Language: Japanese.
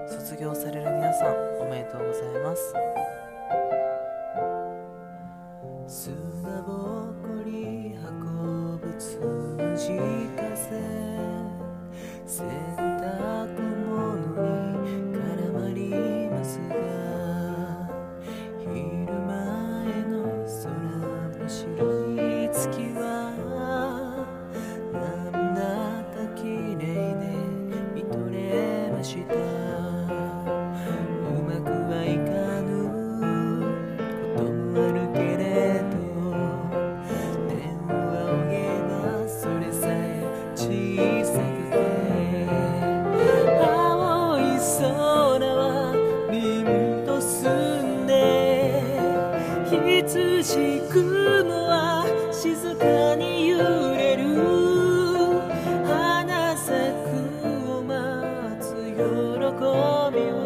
卒業される皆さんおめでとうございます。砂ぼこり運ぶつむじ風、洗濯物に絡まりますが、昼前の空の白い月はなんだか綺麗で見とれました。うまくはいかぬこともあるけれど、天を仰げばそれさえ小さくて、青い空は凛と澄んで、羊雲は静かに揺れる。花咲くを待つ喜びは